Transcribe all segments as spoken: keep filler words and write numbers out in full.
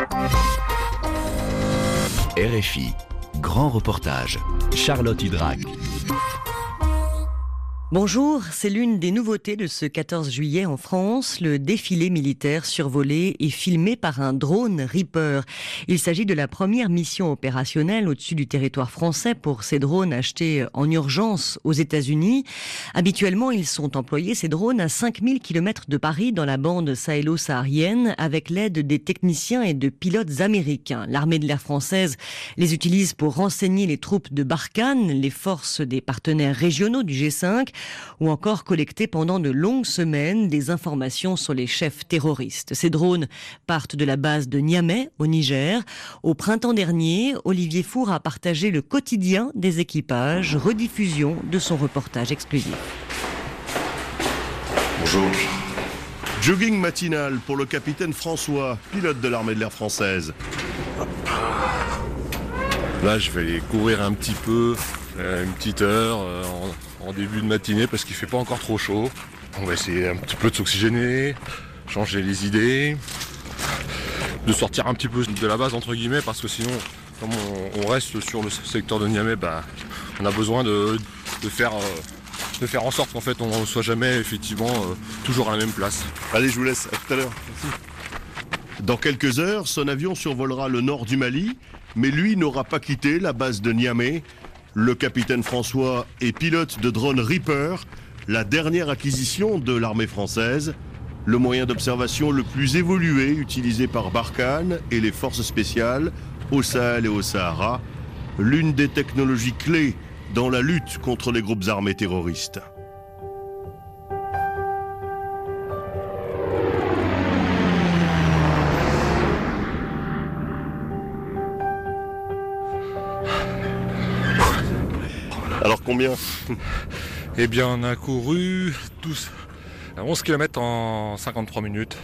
R F I, grand reportage, Charlotte Hydrac. Bonjour, c'est l'une des nouveautés de ce quatorze juillet en France, le défilé militaire survolé et filmé par un drone Reaper. Il s'agit de la première mission opérationnelle au-dessus du territoire français pour ces drones achetés en urgence aux États-Unis. Habituellement, ils sont employés, ces drones, à cinq mille kilomètres de Paris, dans la bande sahélo-saharienne, avec l'aide des techniciens et de pilotes américains. L'armée de l'air française les utilise pour renseigner les troupes de Barkhane, les forces des partenaires régionaux du G cinq, ou encore collecter pendant de longues semaines des informations sur les chefs terroristes. Ces drones partent de la base de Niamey, au Niger. Au printemps dernier, Olivier Four a partagé le quotidien des équipages, rediffusion de son reportage exclusif. Bonjour. Jogging matinal pour le capitaine François, pilote de l'armée de l'air française. Là, je vais aller courir un petit peu, une petite heure, en... en début de matinée parce qu'il fait pas encore trop chaud. On va essayer un petit peu de s'oxygéner, changer les idées, de sortir un petit peu de la base entre guillemets parce que sinon, comme on, on reste sur le secteur de Niamey, bah, on a besoin de, de, faire, euh, de faire en sorte qu'en fait on ne soit jamais effectivement euh, toujours à la même place. Allez, je vous laisse, à tout à l'heure. Merci. Dans quelques heures, son avion survolera le nord du Mali, mais lui n'aura pas quitté la base de Niamey. Le capitaine François est pilote de drone Reaper, la dernière acquisition de l'armée française, le moyen d'observation le plus évolué utilisé par Barkhane et les forces spéciales au Sahel et au Sahara, l'une des technologies clés dans la lutte contre les groupes armés terroristes. Alors combien ? Eh bien on a couru douze, onze kilomètres en cinquante-trois minutes.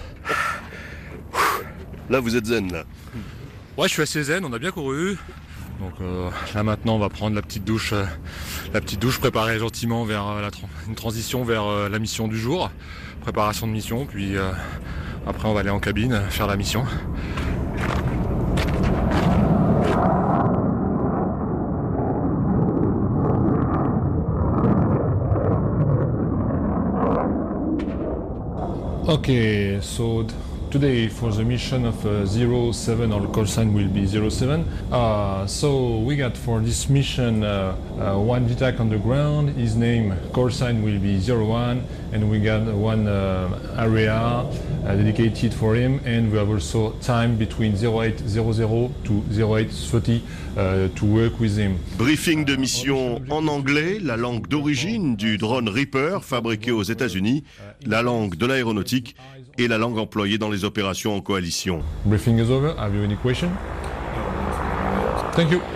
Là vous êtes zen là. Ouais, je suis assez zen, on a bien couru. Donc euh, là maintenant on va prendre la petite douche, euh, la petite douche, préparer gentiment vers euh, la tra- une transition vers euh, la mission du jour. Préparation de mission, puis euh, après on va aller en cabine faire la mission. Okay, so t- today for the mission of uh, zero seven, our call sign will be zero seven. Uh, so we got for this mission uh, uh, one V TAC on the ground, his name, call sign will be zero one, and we got one uh, area uh, dedicated for him, and we have also time between zero eight hundred to zero eight thirty uh, to work with him. Briefing de mission en anglais, la langue d'origine du drone Reaper fabriqué aux États-Unis, la langue de l'aéronautique et la langue employée dans les opérations en coalition. Briefing is over. Have you any question? Thank you.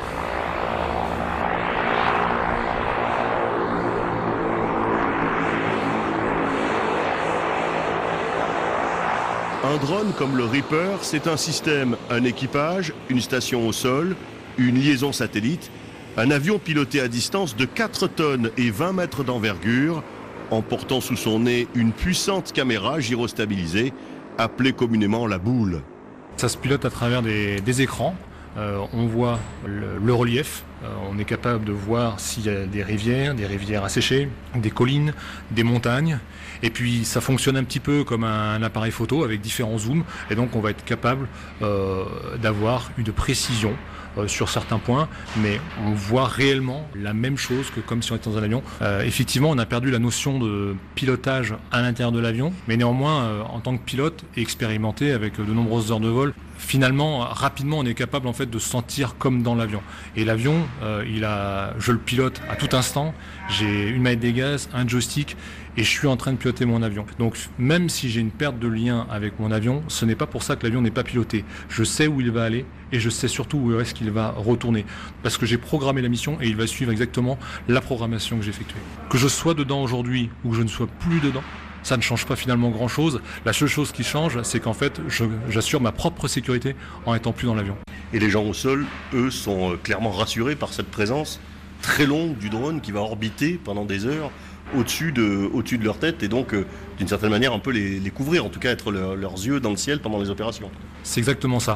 Un drone comme le Reaper, c'est un système, un équipage, une station au sol, une liaison satellite, un avion piloté à distance de quatre tonnes et vingt mètres d'envergure, en portant sous son nez une puissante caméra gyrostabilisée, appelée communément la boule. Ça se pilote à travers des, des écrans. Euh, on voit le, le relief, euh, on est capable de voir s'il y a des rivières, des rivières asséchées, des collines, des montagnes, et puis ça fonctionne un petit peu comme un, un appareil photo avec différents zooms, et donc on va être capable euh, d'avoir une précision euh, sur certains points, mais on voit réellement la même chose que comme si on était dans un avion. Euh, effectivement, on a perdu la notion de pilotage à l'intérieur de l'avion, mais néanmoins, euh, en tant que pilote expérimenté avec de nombreuses heures de vol, finalement, rapidement, on est capable en fait de se sentir comme dans l'avion. Et l'avion, euh, il a, je le pilote à tout instant. J'ai une manette des gaz, un joystick, et je suis en train de piloter mon avion. Donc, même si j'ai une perte de lien avec mon avion, ce n'est pas pour ça que l'avion n'est pas piloté. Je sais où il va aller, et je sais surtout où est-ce qu'il va retourner, parce que j'ai programmé la mission et il va suivre exactement la programmation que j'ai effectuée. Que je sois dedans aujourd'hui ou que je ne sois plus dedans, ça ne change pas finalement grand-chose. La seule chose qui change, c'est qu'en fait, je, j'assure ma propre sécurité en étant plus dans l'avion. Et les gens au sol, eux, sont clairement rassurés par cette présence très longue du drone qui va orbiter pendant des heures au-dessus de, au-dessus de leur tête et donc, euh, d'une certaine manière, un peu les, les couvrir, en tout cas être leur, leurs yeux dans le ciel pendant les opérations. C'est exactement ça.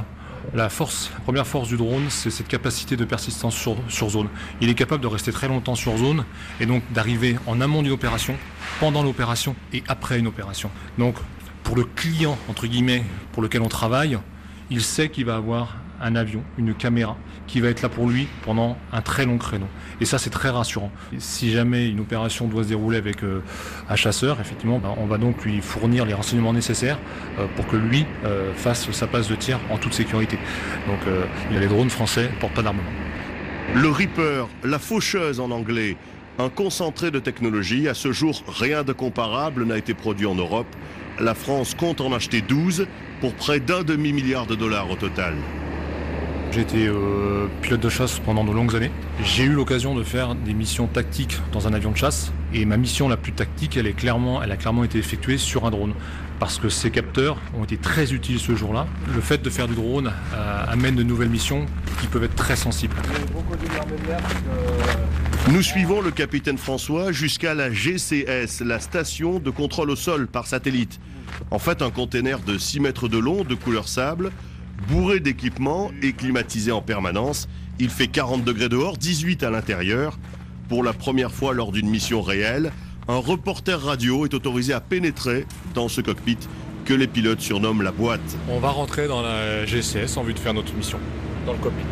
La force, la première force du drone, c'est cette capacité de persistance sur, sur zone. Il est capable de rester très longtemps sur zone et donc d'arriver en amont d'une opération, pendant l'opération et après une opération. Donc pour le client, entre guillemets, pour lequel on travaille, il sait qu'il va avoir un avion, une caméra, qui va être là pour lui pendant un très long créneau. Et ça, c'est très rassurant. Et si jamais une opération doit se dérouler avec euh, un chasseur, effectivement, ben, on va donc lui fournir les renseignements nécessaires euh, pour que lui euh, fasse sa passe de tir en toute sécurité. Donc, euh, il y a les drones français ne portent pas d'armement. Le Reaper, la faucheuse en anglais, un concentré de technologie. À ce jour, rien de comparable n'a été produit en Europe. La France compte en acheter douze pour près d'un demi-milliard de dollars au total. J'ai été euh, pilote de chasse pendant de longues années. J'ai eu l'occasion de faire des missions tactiques dans un avion de chasse. Et ma mission la plus tactique, elle, est clairement, elle a clairement été effectuée sur un drone. Parce que ces capteurs ont été très utiles ce jour-là. Le fait de faire du drone euh, amène de nouvelles missions qui peuvent être très sensibles. Nous suivons le capitaine François jusqu'à la G C S, la station de contrôle au sol par satellite. En fait, un container de six mètres de long, de couleur sable, bourré d'équipements et climatisé en permanence. Il fait quarante degrés dehors, dix-huit à l'intérieur. Pour la première fois lors d'une mission réelle, un reporter radio est autorisé à pénétrer dans ce cockpit que les pilotes surnomment la boîte. On va rentrer dans la G C S en vue de faire notre mission, dans le cockpit.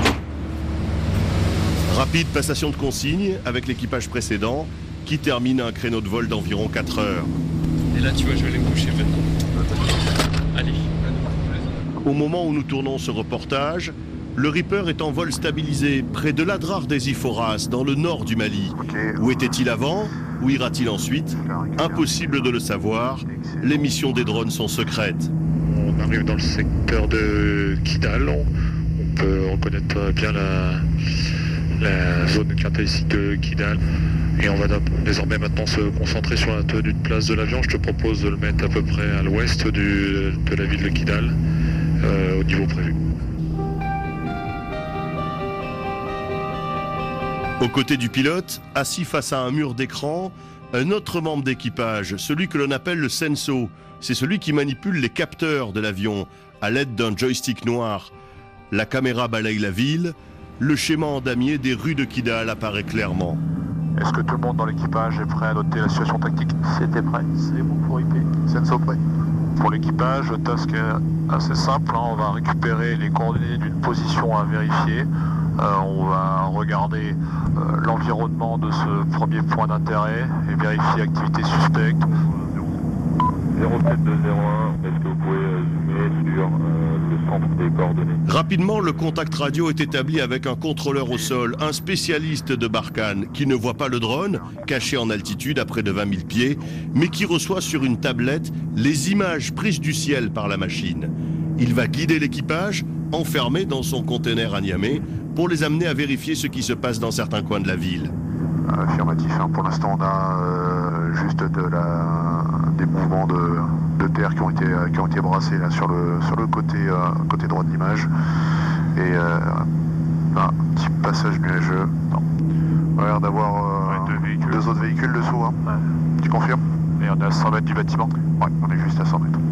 Rapide passation de consignes avec l'équipage précédent qui termine un créneau de vol d'environ quatre heures. Et là, tu vois, je vais les boucher maintenant. Allez. Au moment où nous tournons ce reportage, le Reaper est en vol stabilisé près de l'Adrar des Iforas, dans le nord du Mali. Où était-il avant? Où ira-t-il ensuite? Impossible de le savoir. Les missions des drones sont secrètes. On arrive dans le secteur de Kidal. On peut reconnaître bien la, la zone caractéristique de Kidal. Et on va désormais maintenant se concentrer sur la tenue de place de l'avion. Je te propose de le mettre à peu près à l'ouest du, de la ville de Kidal, euh, au niveau prévu. Aux côtés du pilote, assis face à un mur d'écran, un autre membre d'équipage, celui que l'on appelle le Senso. C'est celui qui manipule les capteurs de l'avion à l'aide d'un joystick noir. La caméra balaye la ville, le schéma en damier des rues de Kidal apparaît clairement. Est-ce que tout le monde dans l'équipage est prêt à noter la situation tactique? C'était prêt, c'est bon pour I P. Senso prêt. Pour l'équipage, le task est assez simple, hein. On va récupérer les coordonnées d'une position à vérifier. Euh, on va regarder euh, l'environnement de ce premier point d'intérêt et vérifier activité suspecte. zéro sept deux zéro un, est-ce que vous pouvez zoomer sur euh, le centre des coordonnées? Rapidement, le contact radio est établi avec un contrôleur au sol, un spécialiste de Barkhane, qui ne voit pas le drone, caché en altitude à près de vingt mille pieds, mais qui reçoit sur une tablette les images prises du ciel par la machine. Il va guider l'équipage, enfermé dans son conteneur à Niamey, pour les amener à vérifier ce qui se passe dans certains coins de la ville. Affirmatif, hein. Pour l'instant on a euh, juste de la, des mouvements de, de terre qui ont été, qui ont été brassés là, sur, le, sur le côté, euh, côté droit de l'image. Et euh, un petit passage nuageux. Non. On a l'air d'avoir euh, ouais, deux, deux autres véhicules dessous. Hein. Ouais. Tu confirmes? Et on est à cent mètres du bâtiment? Ouais, on est juste à cent mètres.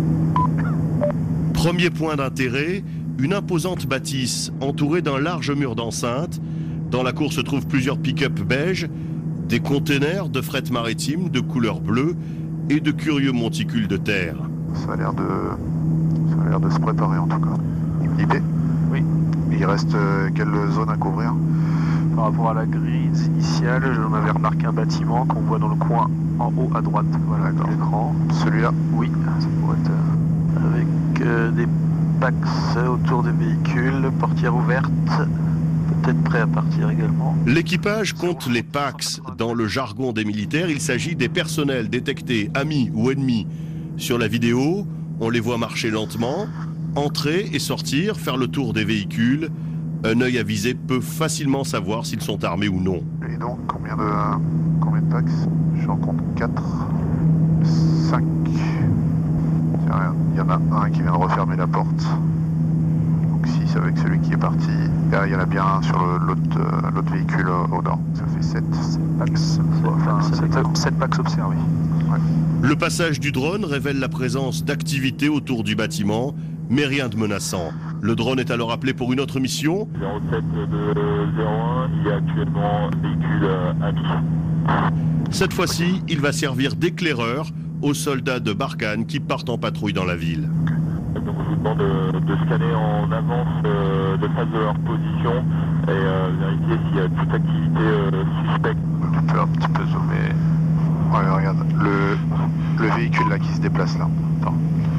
Premier point d'intérêt, une imposante bâtisse entourée d'un large mur d'enceinte. Dans la cour se trouvent plusieurs pick-up beige, des containers de fret maritime de couleur bleue et de curieux monticules de terre. Ça a l'air de, ça a l'air de se préparer en tout cas. I P? Oui. Il reste euh, quelle zone à couvrir? Par rapport à la grille initiale, j'en avais remarqué un bâtiment qu'on voit dans le coin en haut à droite. Voilà, de l'écran. Celui-là? Oui, ça pourrait être euh, avec euh, des packs autour des véhicules, portières ouvertes. Peut-être prêt à partir également. L'équipage compte les P A X. Dans le jargon des militaires, il s'agit des personnels détectés, amis ou ennemis. Sur la vidéo, on les voit marcher lentement, entrer et sortir, faire le tour des véhicules. Un œil avisé peut facilement savoir s'ils sont armés ou non. Et donc, combien de, combien de P A X? J'en compte quatre, cinq. Il y en a un qui vient de refermer la porte. six avec celui qui est parti. Là, il y en a bien un sur l'autre euh, véhicule au nord. Ça fait sept. sept packs. sept packs observés. Ouais. Le passage du drone révèle la présence d'activités autour du bâtiment, mais rien de menaçant. Le drone est alors appelé pour une autre mission. zéro sept de zéro un, il y a actuellement un véhicule ami. Cette fois-ci, il va servir d'éclaireur aux soldats de Barkhane qui partent en patrouille dans la ville. Donc je vous demande de, de scanner en avance euh, de face de leur position et euh, vérifier s'il y a toute activité euh, suspecte. On peut un petit peu zoomer. Ouais, regarde, le, le véhicule là qui se déplace là. Attends.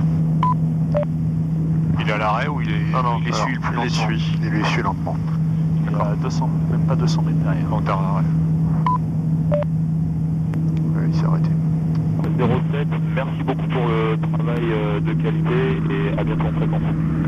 Il est à l'arrêt ou il est, Non, non, il est alors, suit le plus il lentement. essuie. Il lui essuie lentement. Il est à deux cents, même pas deux cents mètres derrière. En terre d'arrêt. Ouais, il s'est arrêté. zéro sept, merci beaucoup pour le travail euh, de qualité et à bientôt en fréquence.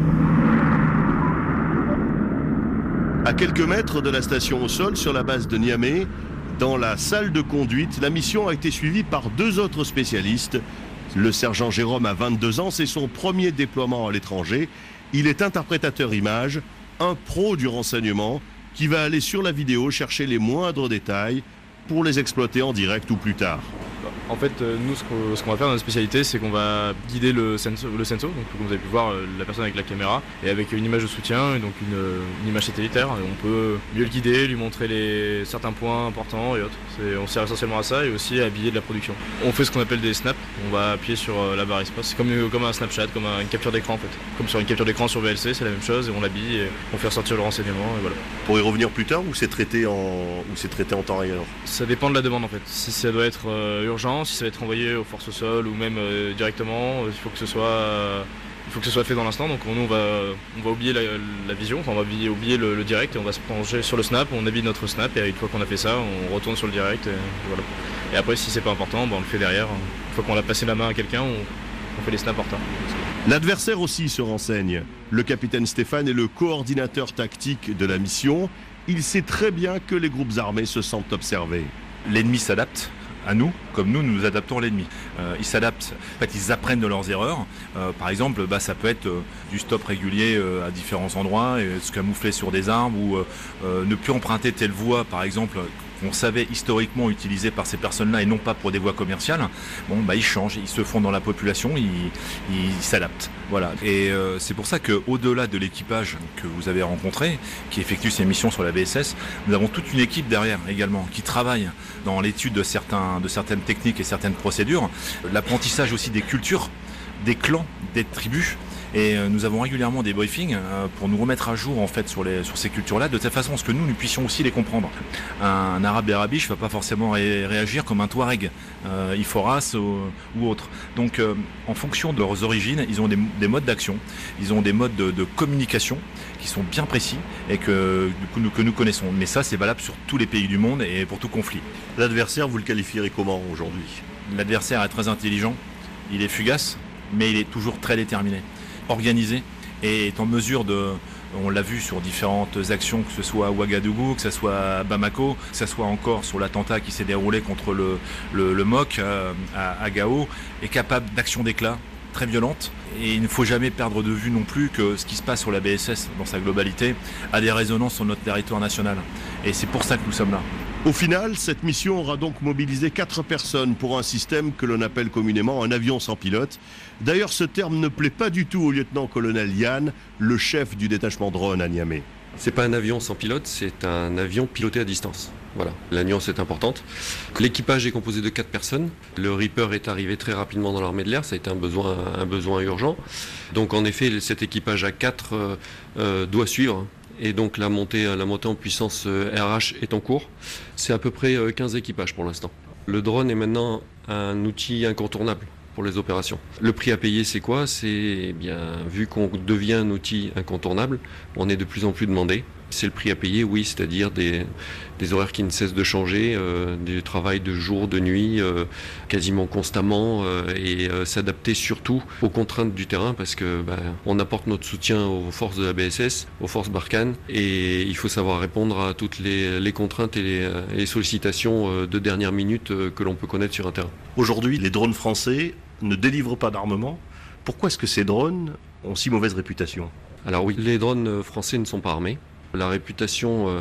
À quelques mètres de la station au sol sur la base de Niamey, dans la salle de conduite, la mission a été suivie par deux autres spécialistes. Le sergent Jérôme a vingt-deux ans, c'est son premier déploiement à l'étranger. Il est interprétateur image, un pro du renseignement qui va aller sur la vidéo chercher les moindres détails pour les exploiter en direct ou plus tard. En fait, nous, ce qu'on, ce qu'on va faire dans notre spécialité, c'est qu'on va guider le senso, le senso, donc comme vous avez pu voir, la personne avec la caméra, et avec une image de soutien, et donc une, une image satellitaire, et on peut mieux le guider, lui montrer les, certains points importants et autres. C'est, on sert essentiellement à ça, et aussi à habiller de la production. On fait ce qu'on appelle des snaps, on va appuyer sur la barre espace, c'est comme, comme un Snapchat, comme une capture d'écran en fait. Comme sur une capture d'écran sur V L C, c'est la même chose, et on l'habille, et on fait ressortir le renseignement, et voilà. Pour y revenir plus tard, ou c'est traité en, ou c'est traité en temps réel? Ça dépend de la demande en fait. Si ça doit être euh, urgent, si ça va être envoyé aux forces au sol ou même euh, directement, il faut que ce soit, euh, il faut que ce soit fait dans l'instant. Donc nous on va, on va oublier la, la vision, enfin on va oublier, oublier le, le direct et on va se plonger sur le snap, on habille notre snap et une fois qu'on a fait ça, on retourne sur le direct. Et, voilà. Et après si c'est pas important, ben, on le fait derrière. Une fois qu'on a passé la main à quelqu'un, on, on fait les snaps en retard. L'adversaire aussi se renseigne. Le capitaine Stéphane est le coordinateur tactique de la mission. Il sait très bien que les groupes armés se sentent observés. L'ennemi s'adapte à nous, comme nous, nous nous adaptons à l'ennemi. Euh, ils s'adaptent, en fait, ils apprennent de leurs erreurs. Euh, par exemple, bah, ça peut être euh, du stop régulier euh, à différents endroits, et se camoufler sur des arbres, ou euh, euh, ne plus emprunter telle voie, par exemple, qu'on savait historiquement utilisée par ces personnes-là, et non pas pour des voies commerciales. Bon, bah, ils changent, ils se font dans la population, ils, ils s'adaptent. Voilà. Et euh, c'est pour ça qu'au-delà de l'équipage que vous avez rencontré, qui effectue ses missions sur la B S S, nous avons toute une équipe derrière également, qui travaille dans l'étude de, certains, de certaines techniques et certaines procédures, l'apprentissage aussi des cultures, des clans, des tribus. Et nous avons régulièrement des briefings pour nous remettre à jour en fait sur, les, sur ces cultures-là, de telle façon à ce que nous, nous puissions aussi les comprendre. Un, un arabe bérabiche ne va pas forcément ré, réagir comme un touareg, euh, Iforas ou, ou autre. Donc euh, en fonction de leurs origines, ils ont des, des modes d'action, ils ont des modes de, de communication qui sont bien précis et que, du coup, nous, que nous connaissons. Mais ça, c'est valable sur tous les pays du monde et pour tout conflit. L'adversaire, vous le qualifierez comment aujourd'hui? L'adversaire est très intelligent, il est fugace, mais il est toujours très déterminé, organisé et est en mesure de, on l'a vu sur différentes actions, que ce soit à Ouagadougou, que ce soit à Bamako, que ce soit encore sur l'attentat qui s'est déroulé contre le, le, le M O C euh, à, à Gao, est capable d'actions d'éclat très violentes. Et il ne faut jamais perdre de vue non plus que ce qui se passe sur la B S S dans sa globalité a des résonances sur notre territoire national. Et c'est pour ça que nous sommes là. Au final, cette mission aura donc mobilisé quatre personnes pour un système que l'on appelle communément un avion sans pilote. D'ailleurs, ce terme ne plaît pas du tout au lieutenant-colonel Yann, le chef du détachement drone à Niamey. C'est pas un avion sans pilote, c'est un avion piloté à distance. Voilà, la nuance est importante. L'équipage est composé de quatre personnes. Le Reaper est arrivé très rapidement dans l'armée de l'air, ça a été un besoin, un besoin urgent. Donc en effet, cet équipage à quatre euh, euh, doit suivre. Et donc la montée, la montée en puissance R H est en cours. C'est à peu près quinze équipages pour l'instant. Le drone est maintenant un outil incontournable pour les opérations. Le prix à payer, c'est quoi? C'est bien, vu qu'on devient un outil incontournable, on est de plus en plus demandé. C'est le prix à payer, oui, c'est-à-dire des, des horaires qui ne cessent de changer, euh, du travail de jour, de nuit, euh, quasiment constamment, euh, et euh, s'adapter surtout aux contraintes du terrain, parce que bah, on apporte notre soutien aux forces de la B S S, aux forces Barkhane, et il faut savoir répondre à toutes les, les contraintes et les, les sollicitations de dernière minute que l'on peut connaître sur un terrain. Aujourd'hui, les drones français ne délivrent pas d'armement. Pourquoi est-ce que ces drones ont si mauvaise réputation? Alors oui, les drones français ne sont pas armés. La réputation euh,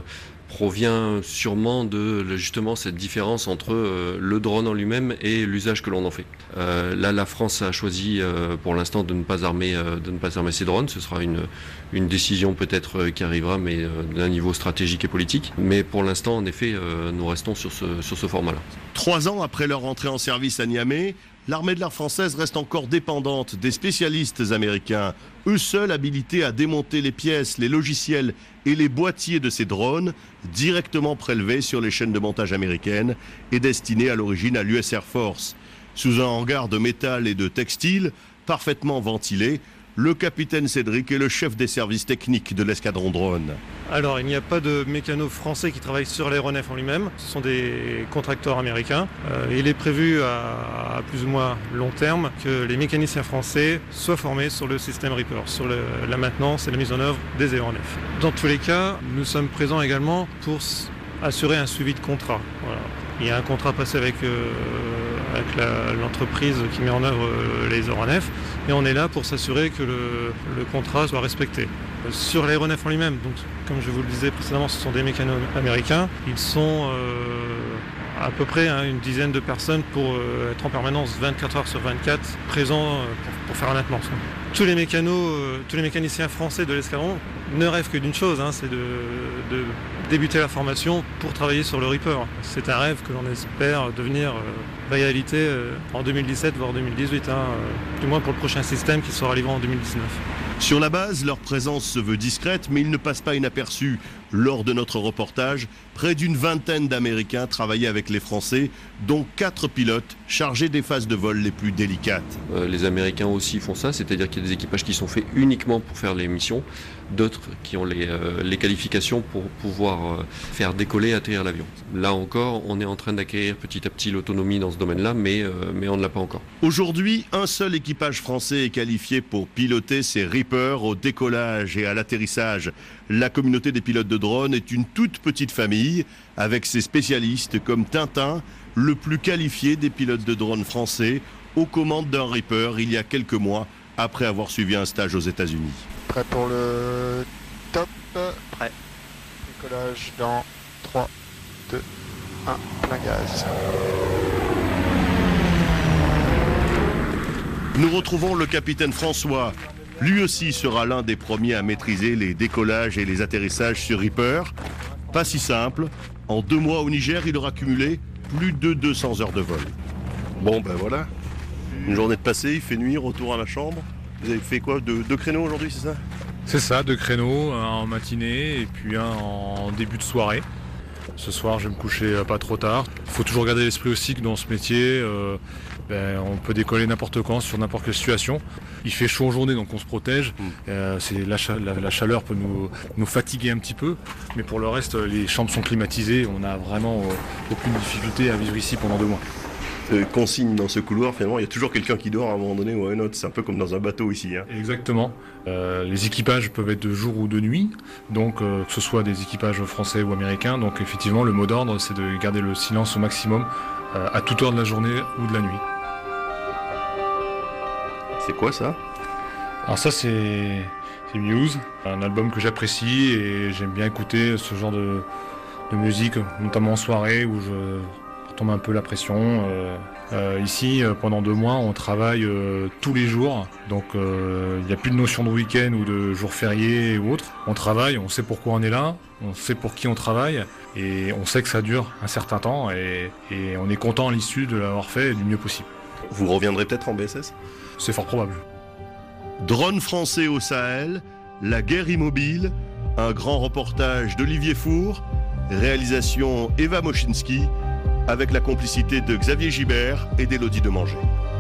provient sûrement de justement cette différence entre euh, le drone en lui-même et l'usage que l'on en fait. Euh, là, la France a choisi euh, pour l'instant de ne pas armer, euh, de ne pas armer ses drones. Ce sera une, une décision peut-être euh, qui arrivera, mais euh, d'un niveau stratégique et politique. Mais pour l'instant, en effet, euh, nous restons sur ce, sur ce format-là. Trois ans après leur entrée en service à Niamey, l'armée de l'air française reste encore dépendante des spécialistes américains, eux seuls habilités à démonter les pièces, les logiciels et les boîtiers de ces drones, directement prélevés sur les chaînes de montage américaines et destinés à l'origine à l'U S Air Force. Sous un hangar de métal et de textile, parfaitement ventilé, le capitaine Cédric est le chef des services techniques de l'escadron drone. Alors, il n'y a pas de mécano français qui travaille sur l'aéronef en lui-même. Ce sont des contracteurs américains. Euh, il est prévu à, à plus ou moins long terme que les mécaniciens français soient formés sur le système Reaper, sur le, la maintenance et la mise en œuvre des aéronefs. Dans tous les cas, nous sommes présents également pour assurer un suivi de contrat. Voilà. Il y a un contrat passé avec, euh, avec la, l'entreprise qui met en œuvre euh, les aéronefs et on est là pour s'assurer que le, le contrat soit respecté. Euh, sur l'aéronef en lui-même, donc, comme je vous le disais précédemment, ce sont des mécanos américains. Ils sont euh, à peu près hein, une dizaine de personnes pour euh, être en permanence vingt-quatre heures sur vingt-quatre présents euh, pour, pour faire la maintenance. Tous les mécanos, euh, tous les mécaniciens français de l'escadron ne rêvent que d'une chose, hein, c'est de, de débuter la formation pour travailler sur le Reaper. C'est un rêve que l'on espère devenir euh, réalité euh, en deux mille dix-sept voire deux mille dix-huit, hein, euh, du moins pour le prochain système qui sera livré en deux mille dix-neuf. Sur la base, leur présence se veut discrète, mais ils ne passent pas inaperçus. Lors de notre reportage, près d'une vingtaine d'Américains travaillaient avec les Français, dont quatre pilotes chargés des phases de vol les plus délicates. Euh, les Américains aussi font ça, c'est-à-dire qu'il y a des équipages qui sont faits uniquement pour faire les missions, d'autres qui ont les, euh, les qualifications pour pouvoir euh, faire décoller et atterrir l'avion. Là encore, on est en train d'acquérir petit à petit l'autonomie dans ce domaine-là, mais, euh, mais on ne l'a pas encore. Aujourd'hui, un seul équipage français est qualifié pour piloter ces Reapers au décollage et à l'atterrissage. La communauté des pilotes de drone est une toute petite famille, avec ses spécialistes comme Tintin, le plus qualifié des pilotes de drone français, aux commandes d'un Reaper il y a quelques mois, après avoir suivi un stage aux États-Unis. Prêt pour le top. Prêt. Décollage dans trois, deux, un, plein gaz. Nous retrouvons le capitaine François. Lui aussi sera l'un des premiers à maîtriser les décollages et les atterrissages sur Reaper. Pas si simple. En deux mois au Niger, il aura cumulé plus de deux cents heures de vol. Bon, ben voilà. Une journée de passé, il fait nuit, retour à la chambre. Vous avez fait quoi? Deux, deux créneaux aujourd'hui, c'est ça? C'est ça, deux créneaux, un en matinée et puis un en début de soirée. Ce soir, je vais me coucher pas trop tard. Il faut toujours garder l'esprit aussi que dans ce métier, euh, ben, on peut décoller n'importe quand, sur n'importe quelle situation. Il fait chaud en journée, donc on se protège. Mmh. Euh, c'est la, la, la chaleur peut nous, nous fatiguer un petit peu, mais pour le reste, les chambres sont climatisées. On n'a vraiment euh, aucune difficulté à vivre ici pendant deux mois. Euh, consigne dans ce couloir, finalement, il y a toujours quelqu'un qui dort à un moment donné ou à un autre. C'est un peu comme dans un bateau ici. Hein. Exactement. Euh, les équipages peuvent être de jour ou de nuit, donc euh, que ce soit des équipages français ou américains. Donc effectivement, le mot d'ordre, c'est de garder le silence au maximum euh, à toute heure de la journée ou de la nuit. C'est quoi ça? Alors ça, c'est, c'est Muse, un album que j'apprécie et j'aime bien écouter ce genre de, de musique, notamment en soirée où je tombe un peu la pression. Euh, euh, ici, pendant deux mois, on travaille euh, tous les jours, donc il euh, n'y a plus de notion de week-end ou de jour férié ou autre. On travaille, on sait pourquoi on est là, on sait pour qui on travaille et on sait que ça dure un certain temps et, et on est content à l'issue de l'avoir fait du mieux possible. Vous reviendrez peut-être en B S S? C'est fort probable. Drone français au Sahel, la guerre immobile, un grand reportage d'Olivier Four, réalisation Eva Moschinsky, avec la complicité de Xavier Gibert et d'Élodie Demanger.